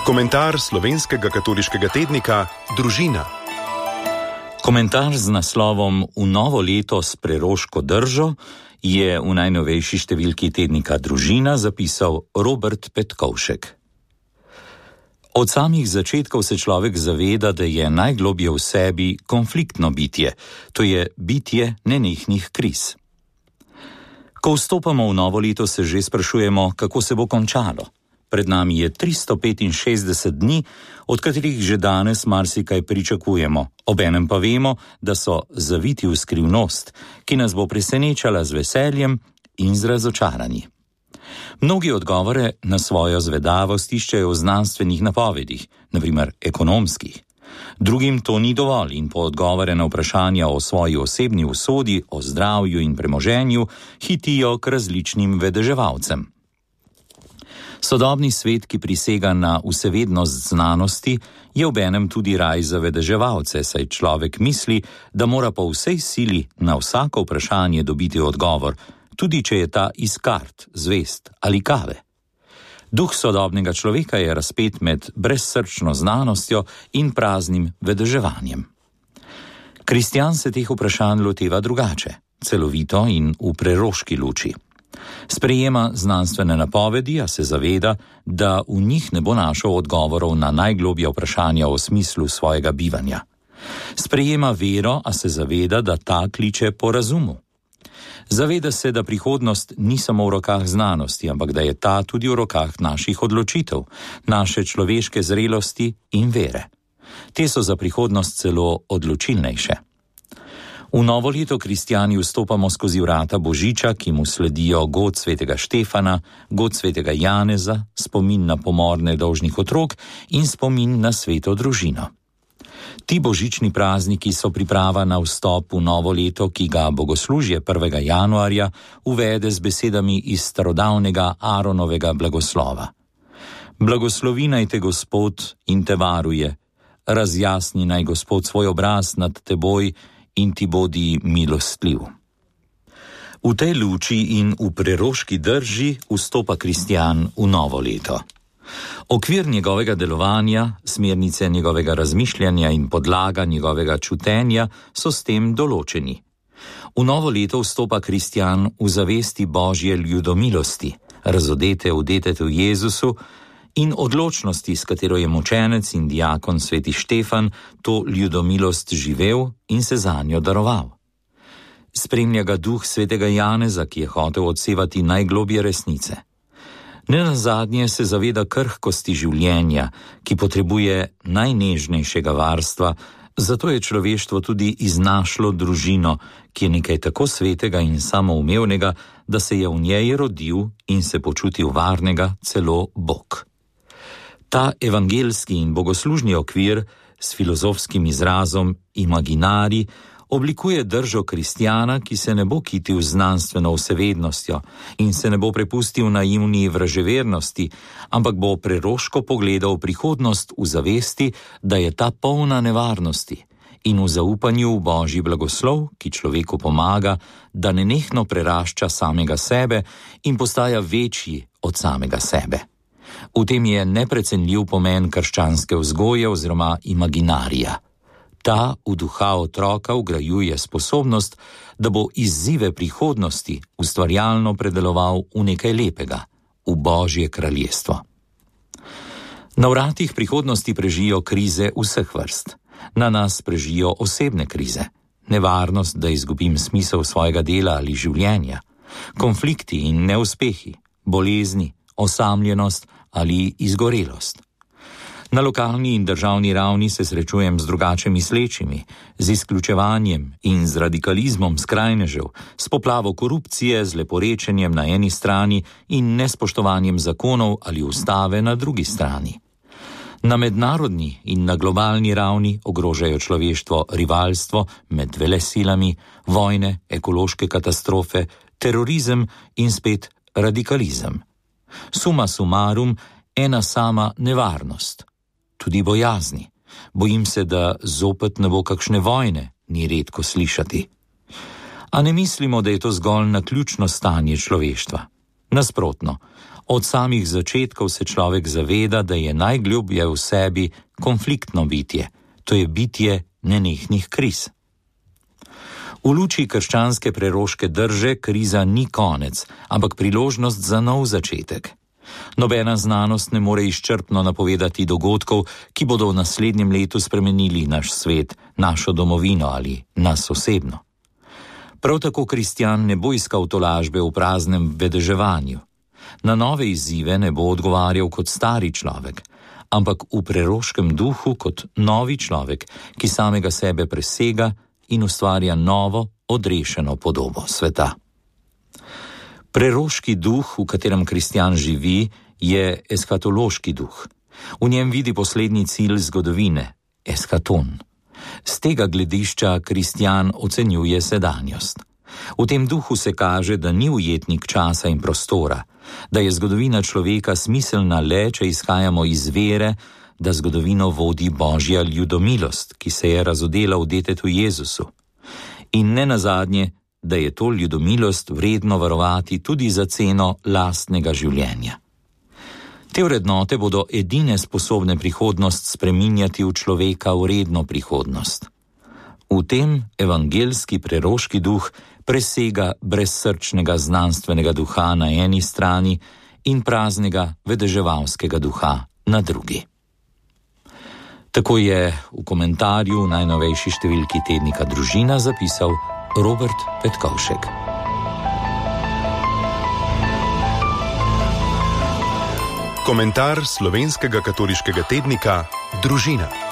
Komentar slovenskega katoliškega tednika Družina. Komentar z naslovom V novo leto s preroško držo je v najnovejši številki tednika Družina zapisal Robert Petkovšek. Od samih začetkov se človek zaveda, da je najglobje v sebi konfliktno bitje, to je bitje nenehnih kriz. Ko vstopamo v novo leto, se že sprašujemo, kako se bo končalo. Pred nami je 365 dni, od katerih že danes marsikaj pričakujemo, obenem pa vemo, da so zaviti v skrivnost, ki nas bo presenečala z veseljem in z razočaranji. Mnogi odgovore na svojo zvedavost iščejo v znanstvenih napovedih, naprimer ekonomskih. Drugim to ni dovolj in po odgovore na vprašanja o svoji osebni usodi, o zdravju in premoženju hitijo k različnim vedeževalcem. Sodobni svet, ki prisega na vsevednost znanosti, je obenem tudi raj za vedeževalce, saj človek misli, da mora po vsej sili na vsako vprašanje dobiti odgovor, tudi če je ta iz kart, zvest ali kave. Duh sodobnega človeka je razpet med brezsrčno znanostjo in praznim vedeževanjem. Kristjan se teh vprašanj loteva drugače, celovito in v preroški luči. Sprejema znanstvene napovedi, a se zaveda, da v njih ne bo našel odgovorov na najglobja vprašanja o smislu svojega bivanja. Sprejema vero, a se zaveda, da ta kliče po razumu. Zaveda se, da prihodnost ni samo v rokah znanosti, ampak da je ta tudi v rokah naših odločitev, naše človeške zrelosti in vere. Te so za prihodnost celo odločilnejše. V novo leto kristjani vstopamo skozi vrata Božiča, ki mu sledijo god svetega Štefana, god svetega Janeza, spomin na pomor nedolžnih otrok in spomin na sveto družino. Ti božični prazniki so priprava na vstop v novo leto, ki ga bogoslužje 1. januarja uvede z besedami iz starodavnega Aaronovega blagoslova. Blagoslovi naj te Gospod in te varuje, razjasni naj Gospod svoj obraz nad teboj in ti bodi milostljiv. V tej luči in v preroški drži vstopa kristjan v novo leto. Okvir njegovega delovanja, smernice njegovega razmišljanja in podlaga njegovega čutenja so s tem določeni. V novo leto vstopa kristjan v zavesti Božje ljudomilosti, razodete v detetu Jezusu in odločnosti, s katero je mučenec in diakon sveti Štefan to ljudomilost živel in se zanjo daroval. Spremlja ga duh svetega Janeza, ki je hotel odsevati najglobje resnice. Nenazadnje se zaveda krhkosti življenja, ki potrebuje najnežnejšega varstva, zato je človeštvo tudi iznašlo družino, ki je nekaj tako svetega in samoumevnega, da se je v njej rodil in se počutil varnega celo Bog. Ta evangeljski in bogoslužni okvir s filozofskim izrazom imaginari oblikuje držo kristjana, ki se ne bo kitil znanstveno vsevednostjo in se ne bo prepustil naivni vraževernosti, ampak bo preroško pogledal prihodnost v zavesti, da je ta polna nevarnosti in v zaupanju v Božji blagoslov, ki človeku pomaga, da nenehno prerašča samega sebe in postaja večji od samega sebe. V tem je neprecenljiv pomen krščanske vzgoje oziroma imaginarija. Ta v duha otroka vgrajuje sposobnost, da bo izzive prihodnosti ustvarjalno predeloval v nekaj lepega, v Božje kraljestvo. Na vratih prihodnosti prežijo krize vseh vrst. Na nas prežijo osebne krize, nevarnost, da izgubim smisel svojega dela ali življenja, konflikti in neuspehi, bolezni, osamljenost ali izgorelost. Na lokalni in državni ravni se srečujem z drugače mislečimi, z izključevanjem in z radikalizmom skrajnežev, s poplavo korupcije, z leporečenjem na eni strani in nespoštovanjem zakonov ali ustave na drugi strani. Na mednarodni in na globalni ravni ogrožajo človeštvo rivalstvo med velesilami, vojne, ekološke katastrofe, terorizem in spet radikalizem. Suma sumarum, ena sama nevarnost. Tudi bojazni. Bojim se, da zopet ne bo kakšne vojne, ni redko slišati. A ne mislimo, da je to zgolj naključno stanje človeštva. Nasprotno, od samih začetkov se človek zaveda, da je najglobje v sebi konfliktno bitje, to je bitje nenehnih kriz. V luči krščanske preroške drže kriza ni konec, ampak priložnost za nov začetek. Nobena znanost ne more izčrpno napovedati dogodkov, ki bodo v naslednjem letu spremenili naš svet, našo domovino ali nas osebno. Prav tako kristjan ne bo iskal tolažbe v praznem vedeževanju. Na nove izzive ne bo odgovarjal kot stari človek, ampak v preroškem duhu kot novi človek, ki samega sebe presega in ustvarja novo, odrešeno podobo sveta. Preroški duh, v katerem kristjan živi, je eskatološki duh. V njem vidi poslednji cilj zgodovine, eskaton. Z tega gledišča kristjan ocenjuje sedanjost. V tem duhu se kaže, da ni ujetnik časa in prostora, da je zgodovina človeka smiselna le, če izhajamo iz vere, da zgodovino vodi Božja ljudomilost, ki se je razodela v detetu Jezusu. In ne nazadnje, da je to ljudomilost vredno varovati tudi za ceno lastnega življenja. Te vrednote bodo edine sposobne prihodnost spreminjati v človeka vredno prihodnost. V tem evangelski preroški duh presega brezsrčnega znanstvenega duha na eni strani in praznega vedeževalskega duha na drugi. Tako je v komentarju v najnovejši številki tednika Družina zapisal Robert Petkovšek. Komentar slovenskega katoliškega tednika Družina.